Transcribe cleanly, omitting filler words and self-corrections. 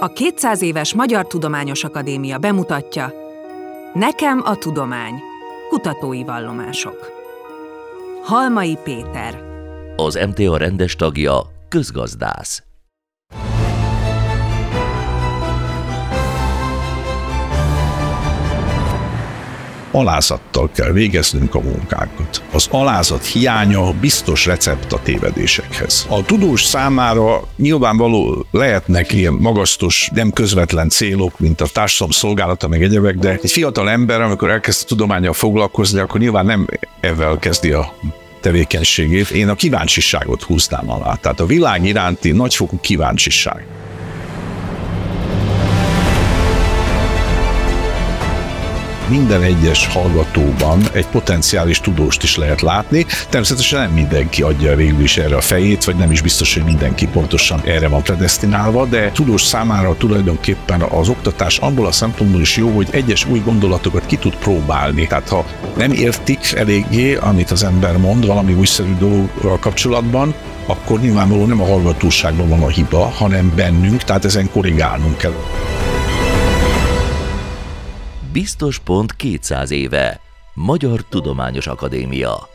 A 200 éves Magyar Tudományos Akadémia bemutatja Nekem a tudomány. Kutatói vallomások. Halmai Péter. Az MTA rendes tagja, közgazdász. Alázattal kell végeznünk a munkánkat. Az alázat hiánya biztos recept a tévedésekhez. A tudós számára nyilvánvaló lehetnek ilyen magasztos, nem közvetlen célok, mint a társadalom szolgálata, meg egyebek, de egy fiatal ember, amikor elkezd a tudománnyal foglalkozni, akkor nyilván nem ezzel kezdi a tevékenységét. Én a kíváncsiságot húznám alá. Tehát a világ iránti nagyfokú kíváncsiság. Minden egyes hallgatóban egy potenciális tudóst is lehet látni. Természetesen nem mindenki adja végül is erre a fejét, vagy nem is biztos, hogy mindenki pontosan erre van predesztinálva, de tudós számára tulajdonképpen az oktatás abból a szempontból is jó, hogy egyes új gondolatokat ki tud próbálni. Tehát ha nem értik eléggé, amit az ember mond valami újszerű dologgal kapcsolatban, akkor nyilvánvalóan nem a hallgatóságban van a hiba, hanem bennünk, tehát ezen korrigálnunk kell. Biztos pont 200 éve. Magyar Tudományos Akadémia.